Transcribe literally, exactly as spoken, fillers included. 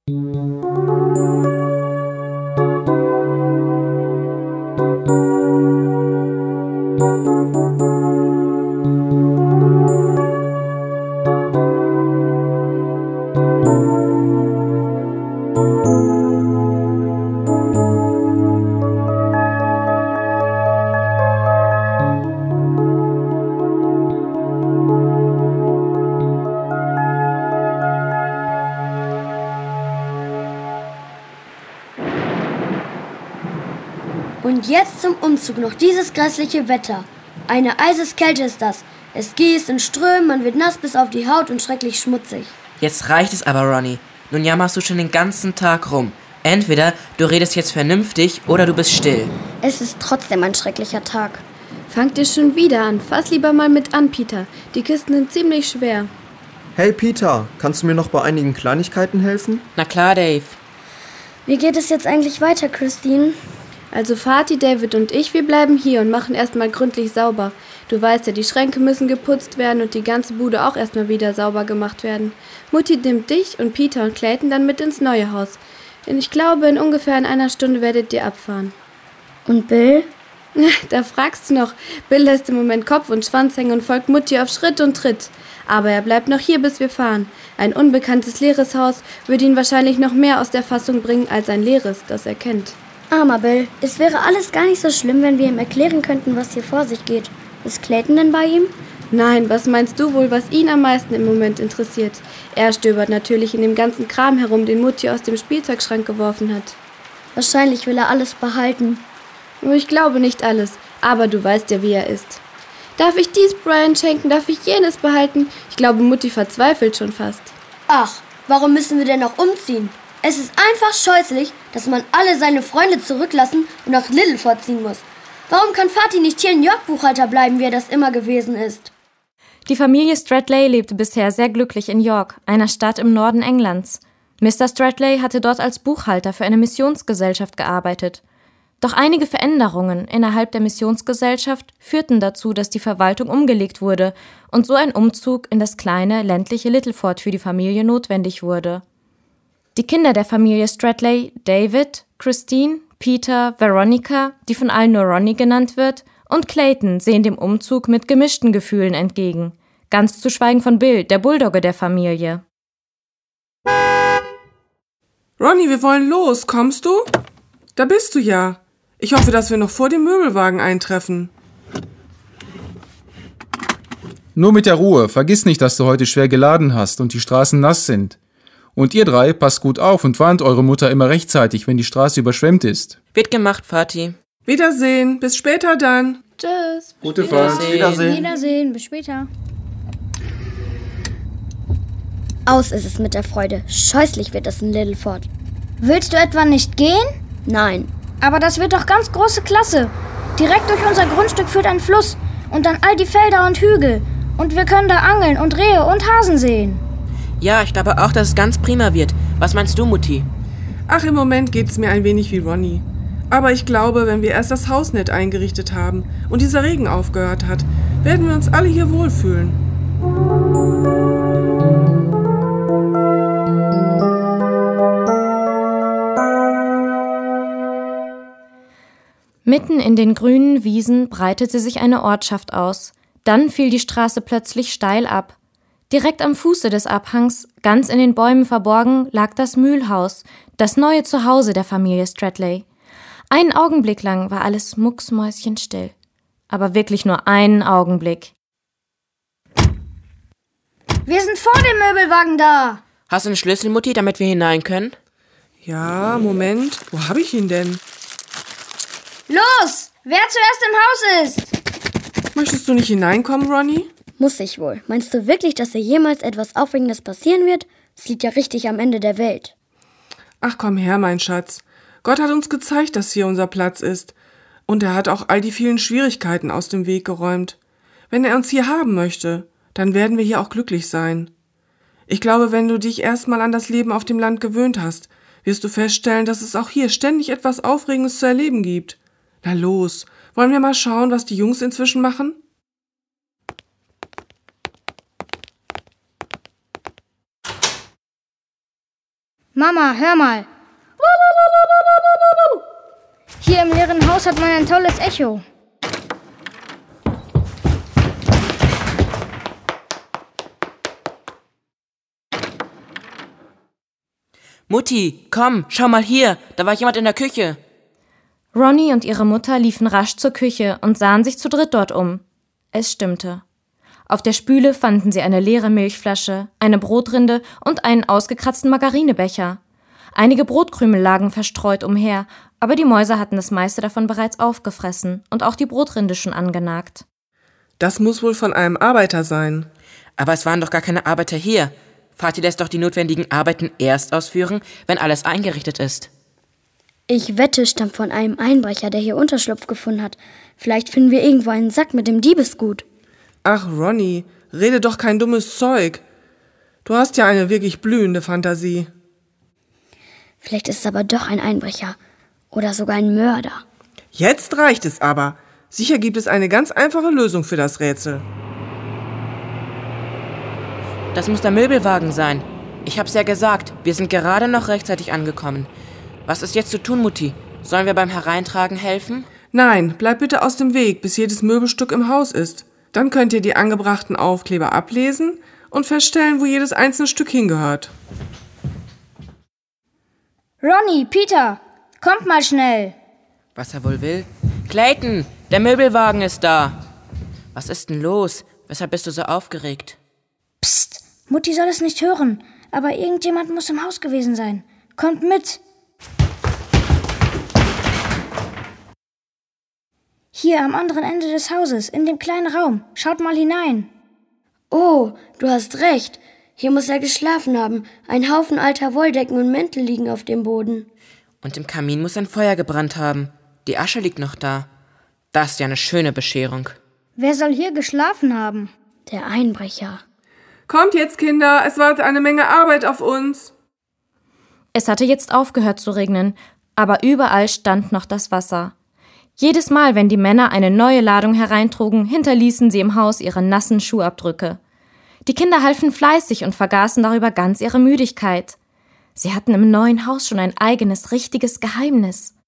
Und jetzt zum Umzug noch dieses grässliche Wetter. Eine Eiseskälte ist das. Es gießt in Strömen, man wird nass bis auf die Haut und schrecklich schmutzig. Jetzt reicht es aber, Ronny. Nun jammerst du schon den ganzen Tag rum. Entweder du redest jetzt vernünftig oder du bist still. Es ist trotzdem ein schrecklicher Tag. Fangt ihr schon wieder an? Fass lieber mal mit an, Peter. Die Kisten sind ziemlich schwer. Hey Peter, kannst du mir noch bei einigen Kleinigkeiten helfen? Na klar, Dave. Wie geht es jetzt eigentlich weiter, Christine? Also Vati, David und ich, wir bleiben hier und machen erstmal gründlich sauber. Du weißt ja, die Schränke müssen geputzt werden und die ganze Bude auch erstmal wieder sauber gemacht werden. Mutti nimmt dich und Peter und Clayton dann mit ins neue Haus. Denn ich glaube, in ungefähr in einer Stunde werdet ihr abfahren. Und Bill? Da fragst du noch. Bill lässt im Moment Kopf und Schwanz hängen und folgt Mutti auf Schritt und Tritt. Aber er bleibt noch hier, bis wir fahren. Ein unbekanntes leeres Haus würde ihn wahrscheinlich noch mehr aus der Fassung bringen als ein leeres, das er kennt. Armer Bill, es wäre alles gar nicht so schlimm, wenn wir ihm erklären könnten, was hier vor sich geht. Ist Clayton denn bei ihm? Nein, was meinst du wohl, was ihn am meisten im Moment interessiert? Er stöbert natürlich in dem ganzen Kram herum, den Mutti aus dem Spielzeugschrank geworfen hat. Wahrscheinlich will er alles behalten. Ich glaube nicht alles, aber du weißt ja, wie er ist. Darf ich dies Brian schenken, darf ich jenes behalten? Ich glaube, Mutti verzweifelt schon fast. Ach, warum müssen wir denn noch umziehen? Es ist einfach scheußlich, dass man alle seine Freunde zurücklassen und nach Littleford ziehen muss. Warum kann Vati nicht hier ein York-Buchhalter bleiben, wie er das immer gewesen ist? Die Familie Stradley lebte bisher sehr glücklich in York, einer Stadt im Norden Englands. Mister Stradley hatte dort als Buchhalter für eine Missionsgesellschaft gearbeitet. Doch einige Veränderungen innerhalb der Missionsgesellschaft führten dazu, dass die Verwaltung umgelegt wurde und so ein Umzug in das kleine, ländliche Littleford für die Familie notwendig wurde. Die Kinder der Familie Stradley, David, Christine, Peter, Veronica, die von allen nur Ronny genannt wird, und Clayton sehen dem Umzug mit gemischten Gefühlen entgegen. Ganz zu schweigen von Bill, der Bulldogge der Familie. Ronny, wir wollen los. Kommst du? Da bist du ja. Ich hoffe, dass wir noch vor dem Möbelwagen eintreffen. Nur mit der Ruhe. Vergiss nicht, dass du heute schwer geladen hast und die Straßen nass sind. Und ihr drei, passt gut auf und warnt eure Mutter immer rechtzeitig, wenn die Straße überschwemmt ist. Wird gemacht, Vati. Wiedersehen. Bis später dann. Tschüss. Gute Fahrt. Wiedersehen. Wiedersehen, bis später. Aus ist es mit der Freude. Scheußlich wird es in Littleford. Willst du etwa nicht gehen? Nein. Aber das wird doch ganz große Klasse. Direkt durch unser Grundstück führt ein Fluss und dann all die Felder und Hügel. Und wir können da angeln und Rehe und Hasen sehen. Ja, ich glaube auch, dass es ganz prima wird. Was meinst du, Mutti? Ach, im Moment geht's mir ein wenig wie Ronny. Aber ich glaube, wenn wir erst das Haus nett eingerichtet haben und dieser Regen aufgehört hat, werden wir uns alle hier wohlfühlen. Mitten in den grünen Wiesen breitete sich eine Ortschaft aus. Dann fiel die Straße plötzlich steil ab. Direkt am Fuße des Abhangs, ganz in den Bäumen verborgen, lag das Mühlhaus, das neue Zuhause der Familie Stradley. Einen Augenblick lang war alles mucksmäuschenstill. Aber wirklich nur einen Augenblick. Wir sind vor dem Möbelwagen da. Hast du einen Schlüssel, Mutti, damit wir hinein können? Ja, Moment. Wo habe ich ihn denn? Los, wer zuerst im Haus ist. Möchtest du nicht hineinkommen, Ronny? Muss ich wohl. Meinst du wirklich, dass hier jemals etwas Aufregendes passieren wird? Es liegt ja richtig am Ende der Welt. Ach, komm her, mein Schatz. Gott hat uns gezeigt, dass hier unser Platz ist. Und er hat auch all die vielen Schwierigkeiten aus dem Weg geräumt. Wenn er uns hier haben möchte, dann werden wir hier auch glücklich sein. Ich glaube, wenn du dich erstmal an das Leben auf dem Land gewöhnt hast, wirst du feststellen, dass es auch hier ständig etwas Aufregendes zu erleben gibt. Na los, wollen wir mal schauen, was die Jungs inzwischen machen? Mama, hör mal. Hier im leeren Haus hat man ein tolles Echo. Mutti, komm, schau mal hier, da war jemand in der Küche. Ronny und ihre Mutter liefen rasch zur Küche und sahen sich zu dritt dort um. Es stimmte. Auf der Spüle fanden sie eine leere Milchflasche, eine Brotrinde und einen ausgekratzten Margarinebecher. Einige Brotkrümel lagen verstreut umher, aber die Mäuse hatten das meiste davon bereits aufgefressen und auch die Brotrinde schon angenagt. Das muss wohl von einem Arbeiter sein. Aber es waren doch gar keine Arbeiter hier. Vati lässt doch die notwendigen Arbeiten erst ausführen, wenn alles eingerichtet ist. Ich wette, stammt von einem Einbrecher, der hier Unterschlupf gefunden hat. Vielleicht finden wir irgendwo einen Sack mit dem Diebesgut. Ach, Ronny, rede doch kein dummes Zeug. Du hast ja eine wirklich blühende Fantasie. Vielleicht ist es aber doch ein Einbrecher. Oder sogar ein Mörder. Jetzt reicht es aber. Sicher gibt es eine ganz einfache Lösung für das Rätsel. Das muss der Möbelwagen sein. Ich hab's ja gesagt, wir sind gerade noch rechtzeitig angekommen. Was ist jetzt zu tun, Mutti? Sollen wir beim Hereintragen helfen? Nein, bleib bitte aus dem Weg, bis jedes Möbelstück im Haus ist. Dann könnt ihr die angebrachten Aufkleber ablesen und feststellen, wo jedes einzelne Stück hingehört. Ronny, Peter, kommt mal schnell. Was er wohl will? Clayton, der Möbelwagen ist da. Was ist denn los? Weshalb bist du so aufgeregt? Psst, Mutti soll es nicht hören, aber irgendjemand muss im Haus gewesen sein. Kommt mit. Hier am anderen Ende des Hauses, in dem kleinen Raum. Schaut mal hinein. Oh, du hast recht. Hier muss er geschlafen haben. Ein Haufen alter Wolldecken und Mäntel liegen auf dem Boden. Und im Kamin muss ein Feuer gebrannt haben. Die Asche liegt noch da. Das ist ja eine schöne Bescherung. Wer soll hier geschlafen haben? Der Einbrecher. Kommt jetzt, Kinder, es wartet eine Menge Arbeit auf uns. Es hatte jetzt aufgehört zu regnen, aber überall stand noch das Wasser. Jedes Mal, wenn die Männer eine neue Ladung hereintrugen, hinterließen sie im Haus ihre nassen Schuhabdrücke. Die Kinder halfen fleißig und vergaßen darüber ganz ihre Müdigkeit. Sie hatten im neuen Haus schon ein eigenes, richtiges Geheimnis.